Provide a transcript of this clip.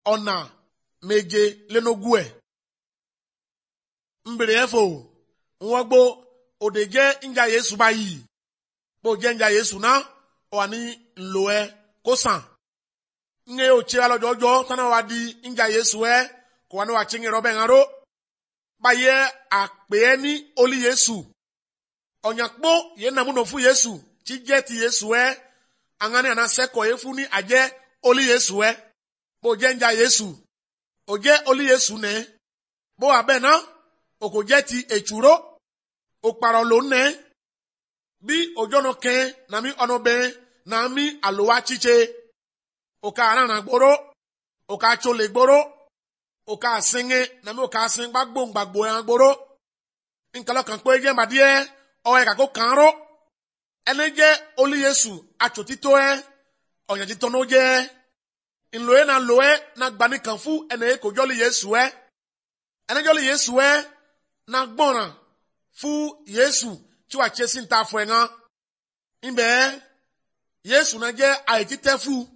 ona meje lenogwe mbere efo nwagbo odeje nja Yesu bayi bo je nja Yesu na oni nloe kosan nge oche alojojo tana wadi nja Yesu ko wanu wa chingi robe ngaro baye akpe ni oli Yesu onyakpo ye na mu no fu Yesu chi je ti Yesu angane ana seko efu ni aje oli Yesu bo je nja Yesu oje oli Yesu ne bo abena okoje ti echuro okparolo ne bi ojono ken na mi onobe na mi alowa chiche oka arana gboro oka chole gboro oka singe na mi oka sin gbagbo yan gboro nkalo kan pe je mbadie o e ka ko kanro eneje oli Yesu achotito oyan ti tono je nloe na gbani kanfu ene ko joli Yesu ene joli Yesu na gbona fu Yesu chiwa chesi nta fu enga imbe Yesu na je aititefu